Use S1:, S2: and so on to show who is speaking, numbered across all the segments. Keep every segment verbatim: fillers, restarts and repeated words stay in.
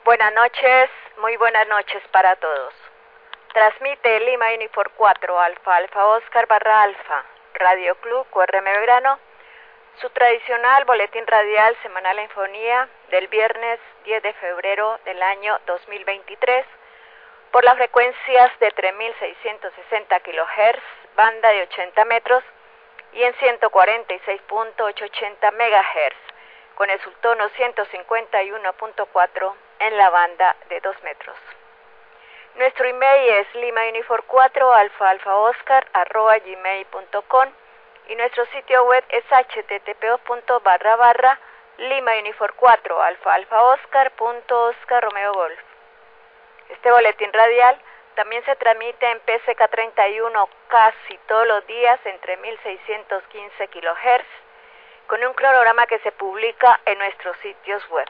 S1: Buenas noches, muy buenas noches para todos. Transmite Lima Unifor cuatro, Alfa Alfa Oscar barra Alfa, Radio Club Q R M Belgrano, su tradicional boletín radial semanal en fonía del viernes diez de febrero del año dos mil veintitrés, por las frecuencias de tres mil seiscientos sesenta kilohertz, banda de ochenta metros, y en ciento cuarenta y seis punto ochocientos ochenta megahertz, con el subtono ciento cincuenta y uno punto cuatro en la banda de dos metros. Nuestro email es lima unifor cuatro alfa alfa oscar arroba gmail punto com y nuestro sitio web es http punto barra barra lima unifor cuatro alfa alfa oscar punto oscar romeo golf. Este boletín radial también se transmite en P C K treinta y uno casi todos los días entre mil seiscientos quince kilohertz, con un cronograma que se publica en nuestros sitios web.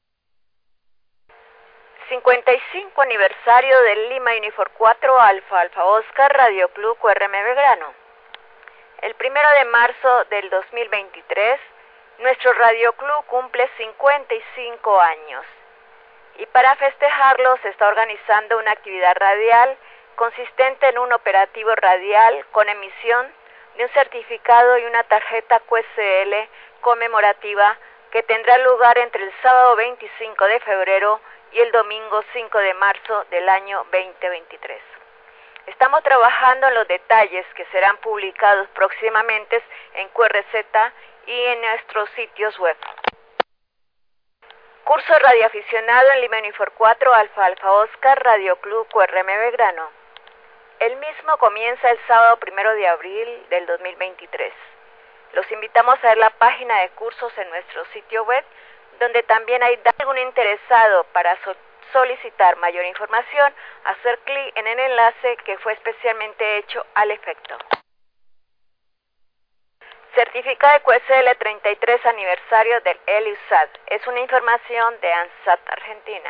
S1: cincuenta y cinco aniversario del Lima Unifor cuatro Alfa Alfa Oscar Radio Club Q R M Belgrano. El primero de marzo del dos mil veintitrés, nuestro Radio Club cumple cincuenta y cinco años. Y para festejarlo se está organizando una actividad radial consistente en un operativo radial con emisión de un certificado y una tarjeta Q S L conmemorativa que tendrá lugar entre el sábado veinticinco de febrero y el domingo cinco de marzo del año veinte veintitrés. Estamos trabajando en los detalles que serán publicados próximamente en Q R Z y en nuestros sitios web. Curso radioaficionado en Lima Unifor cuatro Alfa Alfa Oscar Radio Club Q R M Belgrano. El mismo comienza el sábado primero de abril del dos mil veintitrés. Los invitamos a ver la página de cursos en nuestro sitio web, donde también hay algún interesado para so solicitar mayor información, hacer clic en el enlace que fue especialmente hecho al efecto. Certificado de Q S L treinta y tres aniversario del ELIUSAT. Es una información de ANSAT Argentina.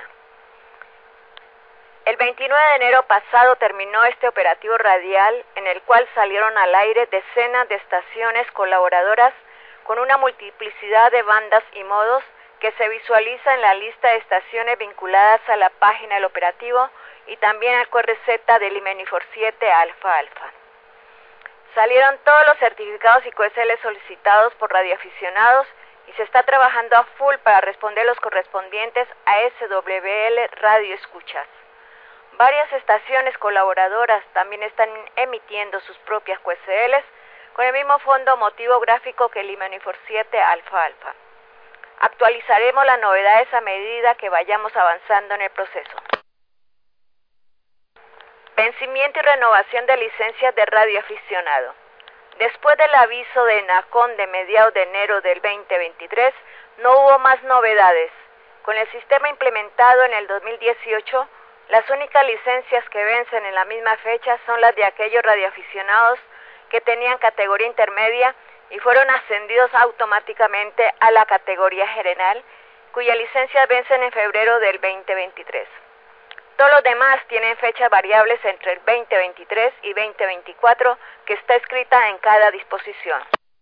S1: El veintinueve de enero pasado terminó este operativo radial en el cual salieron al aire decenas de estaciones colaboradoras con una multiplicidad de bandas y modos que se visualiza en la lista de estaciones vinculadas a la página del operativo y también al Q R Z del Lima Unifor siete Alfa Alfa. Salieron todos los certificados y Q S L solicitados por radioaficionados y se está trabajando a full para responder los correspondientes a S W L Radio Escuchas. Varias estaciones colaboradoras también están emitiendo sus propias Q S Ls con el mismo fondo motivo gráfico que Lima Unifor siete Alfa Alfa. Actualizaremos las novedades a medida que vayamos avanzando en el proceso. Vencimiento y renovación de licencias de radioaficionado. Después del aviso de ENACON de mediados de enero del veinte veintitrés, no hubo más novedades. Con el sistema implementado en el dos mil dieciocho, las únicas licencias que vencen en la misma fecha son las de aquellos radioaficionados que tenían categoría intermedia y fueron ascendidos automáticamente a la categoría general, cuyas licencias vencen en febrero del veinte veintitrés. Todos los demás tienen fechas variables entre el veinte veintitrés y veinte veinticuatro, que está escrita en cada disposición.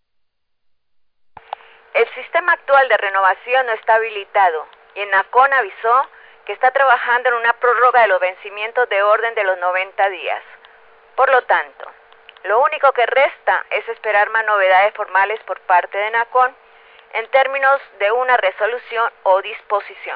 S1: El sistema actual de renovación no está habilitado y ENACON avisó que está trabajando en una prórroga de los vencimientos de orden de los noventa días. Por lo tanto, lo único que resta es esperar más novedades formales por parte de ENACON en términos de una resolución o disposición.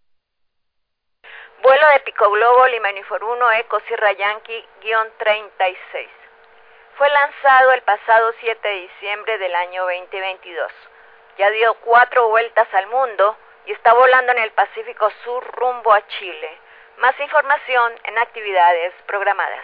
S1: Vuelo de Pico Globo Lima Unifor uno Eco Sierra Yankee treinta y seis. Fue lanzado el pasado siete de diciembre del año veinte veintidós. Ya dio cuatro vueltas al mundo y está volando en el Pacífico Sur rumbo a Chile. Más información en actividades programadas.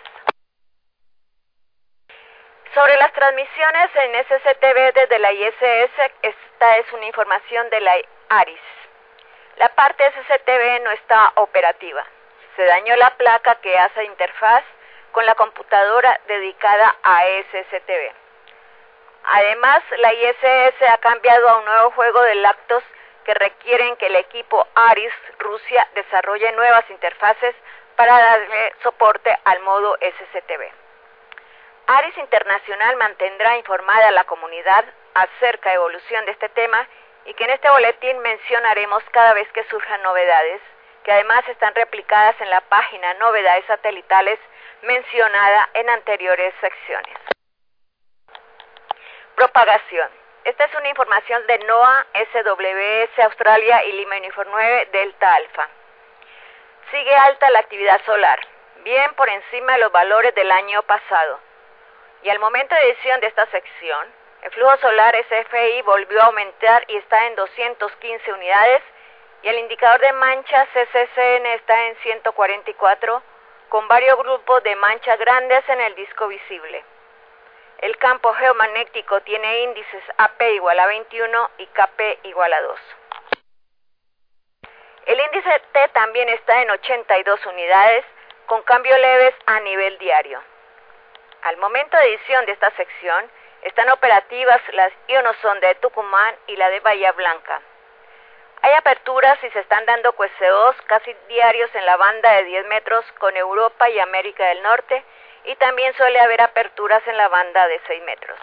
S1: Sobre las transmisiones en S C T V desde la I S S, esta es una información de la ARIS. La parte S C T V no está operativa. Se dañó la placa que hace interfaz con la computadora dedicada a S C T V. Además, la I S S ha cambiado a un nuevo juego de lactos que requieren que el equipo ARIS Rusia desarrolle nuevas interfaces para darle soporte al modo S C T V. ARIS Internacional mantendrá informada a la comunidad acerca de evolución de este tema y que en este boletín mencionaremos cada vez que surjan novedades que además están replicadas en la página Novedades Satelitales mencionada en anteriores secciones. Propagación. Esta es una información de NOAA, S W S Australia y Lima Uniform nueve Delta Alpha. Sigue alta la actividad solar, bien por encima de los valores del año pasado. Y al momento de edición de esta sección, el flujo solar S F I volvió a aumentar y está en doscientas quince unidades, y el indicador de manchas C C C N está en ciento cuarenta y cuatro, con varios grupos de manchas grandes en el disco visible. El campo geomagnético tiene índices A P igual a veintiuno y K P igual a dos. El índice T también está en ochenta y dos unidades, con cambios leves a nivel diario. Al momento de edición de esta sección, están operativas las ionosondas de Tucumán y la de Bahía Blanca. Hay aperturas y se están dando cueceos casi diarios en la banda de diez metros con Europa y América del Norte, y también suele haber aperturas en la banda de seis metros.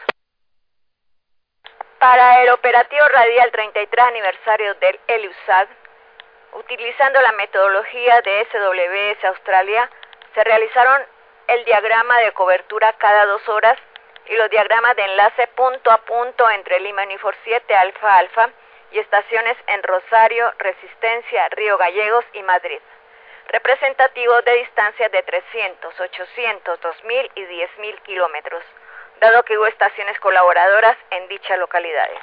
S1: Para el operativo radial treinta y tres aniversario del ELIUSAT, utilizando la metodología de S W S Australia, se realizaron el diagrama de cobertura cada dos horas y los diagramas de enlace punto a punto entre Lima Uniform siete Alfa Alfa y estaciones en Rosario, Resistencia, Río Gallegos y Madrid, representativos de distancias de trescientos, ochocientos, dos mil y diez mil kilómetros, dado que hubo estaciones colaboradoras en dichas localidades.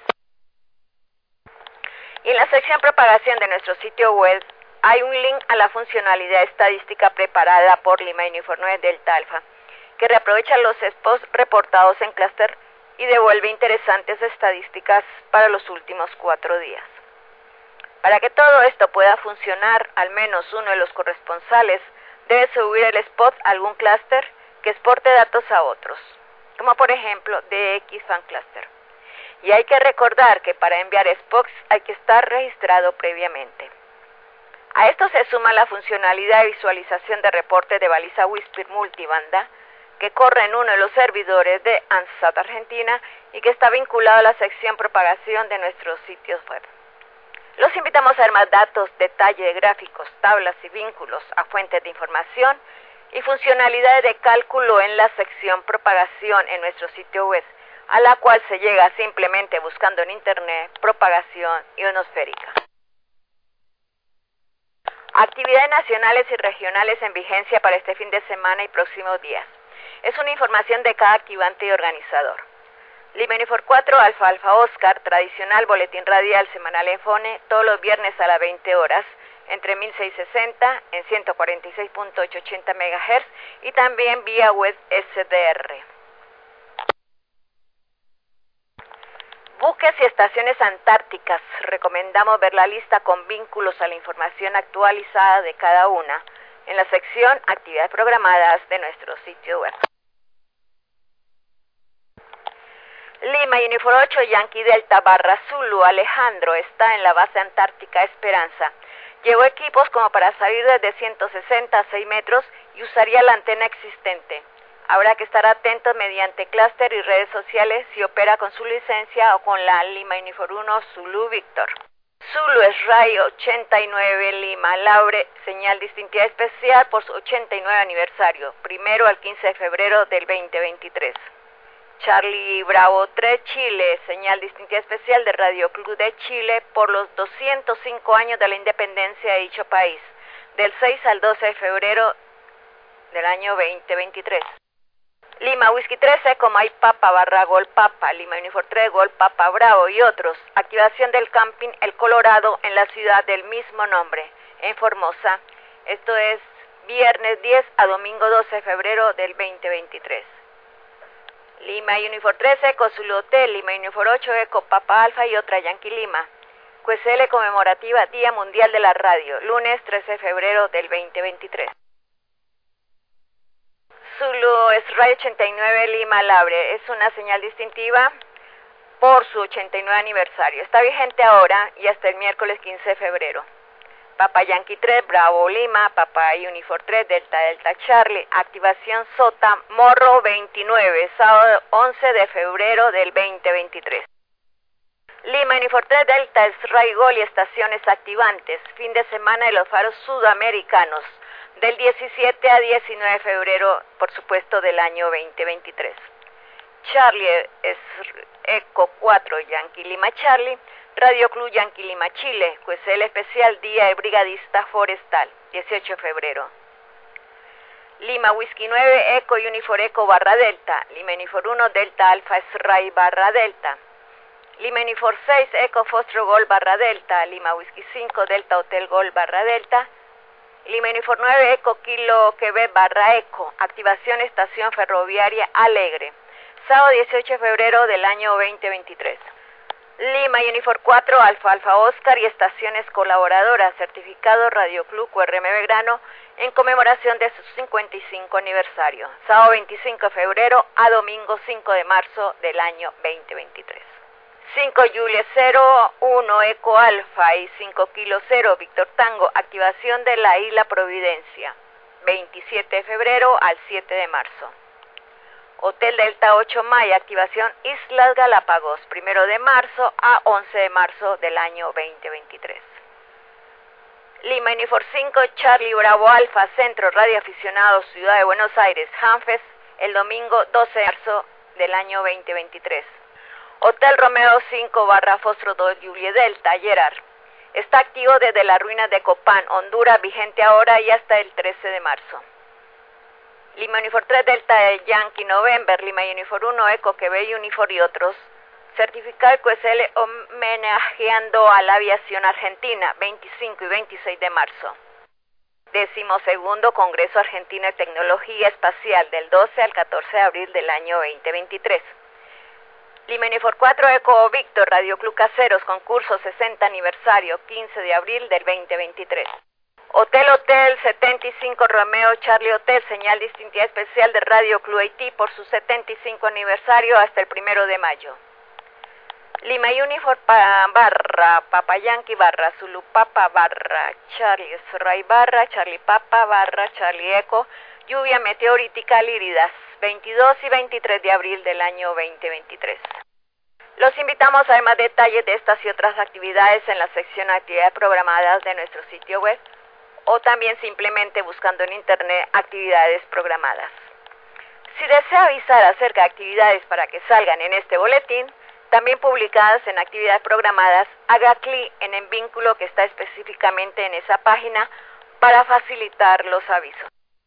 S1: Y en la sección propagación de nuestro sitio web hay un link a la funcionalidad estadística preparada por Lima Uniform nueve Delta Alpha, que reaprovecha los spots reportados en clúster y devuelve interesantes estadísticas para los últimos cuatro días. Para que todo esto pueda funcionar, al menos uno de los corresponsales debe subir el spot a algún clúster que exporte datos a otros, como por ejemplo D X Fan Cluster. Y hay que recordar que para enviar spots hay que estar registrado previamente. A esto se suma la funcionalidad de visualización de reporte de baliza Whisper multibanda, que corre en uno de los servidores de ANSAT Argentina y que está vinculado a la sección propagación de nuestros sitios web. Los invitamos a ver más datos, detalle de gráficos, tablas y vínculos a fuentes de información y funcionalidades de cálculo en la sección propagación en nuestro sitio web, a la cual se llega simplemente buscando en internet propagación ionosférica. Actividades nacionales y regionales en vigencia para este fin de semana y próximos días. Es una información de cada activante y organizador. Lima Uniform cuatro Alfa Alfa Oscar, tradicional boletín radial semanal en Fone, todos los viernes a las veinte horas, entre mil seiscientos sesenta en ciento cuarenta y seis punto ochocientos ochenta megahertz y también vía web S D R. Buques y estaciones antárticas. Recomendamos ver la lista con vínculos a la información actualizada de cada una en la sección Actividades programadas de nuestro sitio web. Lima Uniform ocho Yankee Delta barra Zulu Alejandro está en la base antártica Esperanza. Llevó equipos como para salir desde ciento sesenta a seis metros y usaría la antena existente. Habrá que estar atentos mediante clúster y redes sociales si opera con su licencia o con la Lima Uniform uno Zulu Víctor. Zulu es Ray ochenta y nueve Lima Laure, señal distintiva especial por su ochenta y nueve aniversario, primero al quince de febrero del veinte veintitrés. Charlie Bravo tres Chile, señal distintiva especial de Radio Club de Chile por los doscientos cinco años de la independencia de dicho país, del seis al doce de febrero del año veinte veintitrés. Lima Whisky trece, como hay Papa barra Gol Papa, Lima Uniform tres Gol Papa Bravo y otros. Activación del camping El Colorado en la ciudad del mismo nombre, en Formosa. Esto es viernes diez a domingo doce de febrero del veinte veintitrés. Lima Uniform trece Eco Zulu Hotel, Lima Uniform ocho Eco Papa Alfa y otra Yankee Lima. Q S L conmemorativa Día Mundial de la Radio, lunes trece de febrero del veinte veintitrés. Zulu es Ray ochenta y nueve Lima Labre, es una señal distintiva por su ochenta y nueve aniversario. Está vigente ahora y hasta el miércoles quince de febrero. Papa Yankee tres Bravo Lima, Papa Uniform tres Delta Delta Charlie, activación Sota Morro veintinueve, sábado once de febrero del veinte veintitrés. Lima Unifor tres Delta, Sray Gol y estaciones activantes. Fin de semana de los faros sudamericanos. Del diecisiete a diecinueve de febrero, por supuesto, del año veinte veintitrés. Charlie es Eco cuatro, Yankee Lima Charlie. Radio Club Yankee Lima Chile, pues el especial Día del Brigadista Forestal, dieciocho de febrero. Lima Whisky nueve, Eco Unifor Eco barra Delta. Lima Unifor uno, Delta Alfa Sray barra Delta. Lima Unifor seis, Eco Fostro Gol barra Delta. Lima Whisky cinco, Delta Hotel Gol barra Delta. Lima Unifor nueve, Eco Kilo Quebec barra Eco. Activación Estación Ferroviaria Alegre. Sábado dieciocho de febrero del año veinte veintitrés. Lima Unifor cuatro, Alfa Alfa Oscar y estaciones colaboradoras. Certificado Radio Club Q R M Belgrano en conmemoración de su cincuenta y cinco aniversario. Sábado veinticinco de febrero a domingo cinco de marzo del año veinte veintitrés. cinco Julia cero uno Eco Alfa y cinco Kilo cero Víctor Tango, activación de la Isla Providencia, veintisiete de febrero al siete de marzo. Hotel Delta ocho Maya, activación Islas Galápagos, primero de marzo a once de marzo del año veinte veintitrés. Lima Unifor cinco, Charlie Bravo Alfa, Centro Radio Aficionados, Ciudad de Buenos Aires, Hanfes, el domingo doce de marzo del año veinte veintitrés. Hotel Romeo cinco barra Fostro dos Julie Delta, Gerard. Está activo desde las ruinas de Copán, Honduras, vigente ahora y hasta el trece de marzo. Lima Unifor tres Delta Yankee November, Lima Unifor uno Eco Quebec Unifor y otros. Certificado Q S L homenajeando a la aviación argentina, veinticinco y veintiséis de marzo. Decimosegundo Congreso Argentino de Tecnología Espacial del doce al catorce de abril del año veinte veintitrés. Lima Unifor cuatro Eco Víctor, Radio Club Caseros, concurso sesenta aniversario, quince de abril del veinte veintitrés. Hotel Hotel setenta y cinco Romeo Charlie Hotel, señal distintiva especial de Radio Club Haití por su setenta y cinco aniversario hasta el primero de mayo. Lima Unifor pa, barra Papa Yankee barra Zulu Papa barra Charlie Sray barra Charlie Papa barra Charlie Eco, lluvia meteorítica Líridas, veintidós y veintitrés de abril del año veinte veintitrés. Los invitamos a ver más detalles de estas y otras actividades en la sección actividades programadas de nuestro sitio web o también simplemente buscando en internet actividades programadas. Si desea avisar acerca de actividades para que salgan en este boletín, también publicadas en actividades programadas, haga clic en el vínculo que está específicamente en esa página para facilitar los avisos.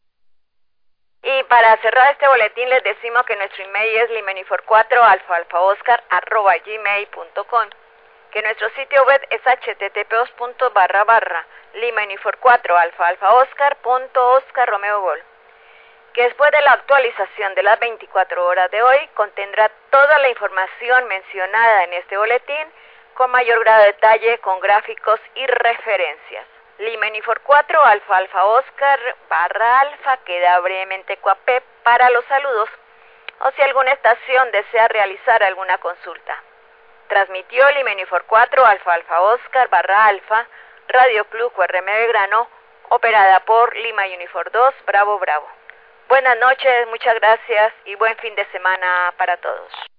S1: Y para cerrar este boletín les decimos que nuestro email es lima unifor cuatro alfa alfa oscar arroba gmail punto com, que nuestro sitio web es h t t p dos punto barra barra lima unifor cuatro alfa alfa oscar punto oscar romeo gol, que después de la actualización de las veinticuatro horas de hoy contendrá toda la información mencionada en este boletín con mayor grado de detalle, con gráficos y referencias. Lima Unifor cuatro alfa alfa oscar barra alfa queda brevemente coapé para los saludos o si alguna estación desea realizar alguna consulta. Transmitió Lima Unifor cuatro alfa alfa oscar barra alfa Radio Club Q R M Belgrano, operada por Lima Unifor dos Bravo Bravo. Buenas noches, muchas gracias y buen fin de semana para todos.